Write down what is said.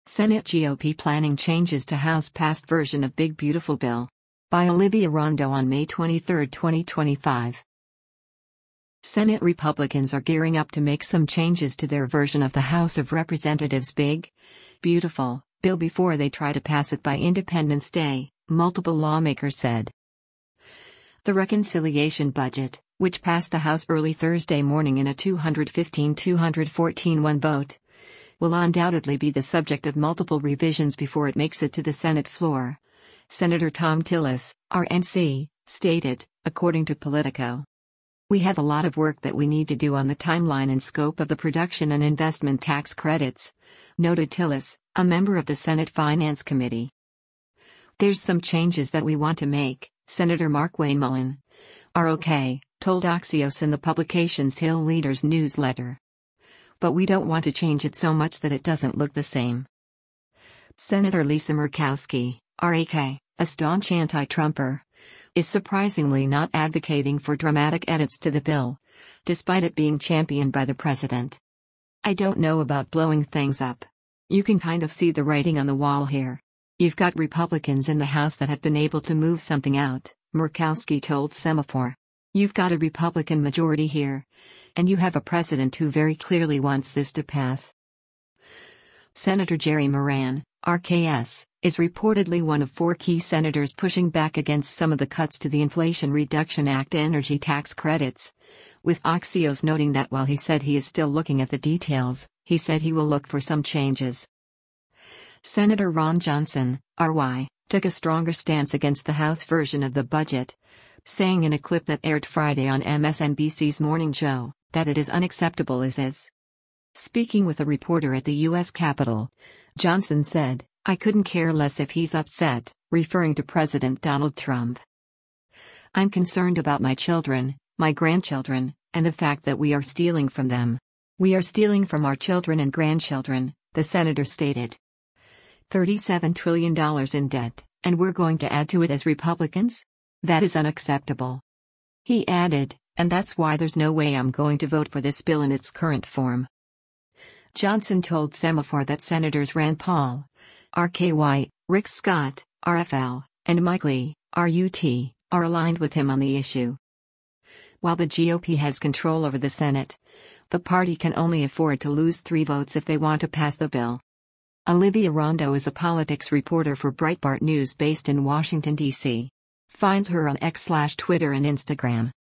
Senate GOP planning changes to House-passed version of Big Beautiful Bill. By Olivia Rondo on May 23, 2025. Senate Republicans are gearing up to make some changes to their version of the House of Representatives' Big Beautiful Bill before they try to pass it by Independence Day, multiple lawmakers said. The reconciliation budget, which passed the House early Thursday morning in a 215-214 vote, will undoubtedly be the subject of multiple revisions before it makes it to the Senate floor, Senator Thom Tillis, RNC, stated, according to Politico. We have a lot of work that we need to do on the timeline and scope of the production and investment tax credits, noted Tillis, a member of the Senate Finance Committee. There's some changes that we want to make, Senator Markwayne Mullin, ROK, told Axios in the publication's Hill Leaders newsletter. But we don't want to change it so much that it doesn't look the same. Senator Lisa Murkowski, RAK, a staunch anti-Trumper, is surprisingly not advocating for dramatic edits to the bill, despite it being championed by the president. I don't know about blowing things up. You can kind of see the writing on the wall here. You've got Republicans in the House that have been able to move something out, Murkowski told Semaphore. You've got a Republican majority here, and you have a president who very clearly wants this to pass. Senator Jerry Moran, RKS, is reportedly one of 4 key senators pushing back against some of the cuts to the Inflation Reduction Act energy tax credits, with Axios noting that while he said he is still looking at the details, he said he will look for some changes. Senator Ron Johnson, RY, took a stronger stance against the House version of the budget, saying in a clip that aired Friday on MSNBC's Morning Joe, that it is unacceptable as is. Speaking with a reporter at the U.S. Capitol, Johnson said, "I couldn't care less if he's upset," referring to President Donald Trump. "I'm concerned about my children, my grandchildren, and the fact that we are stealing from them. We are stealing from our children and grandchildren," the senator stated. $37 trillion in debt, and we're going to add to it as Republicans? That is unacceptable. He added, "And that's why there's no way I'm going to vote for this bill in its current form." Johnson told Semaphore that Senators Rand Paul, RK White, Rick Scott, RFL, and Mike Lee, RUT, are aligned with him on the issue. While the GOP has control over the Senate, the party can only afford to lose 3 votes if they want to pass the bill. Olivia Rondo is a politics reporter for Breitbart News based in Washington, D.C. Find her on X/Twitter and Instagram.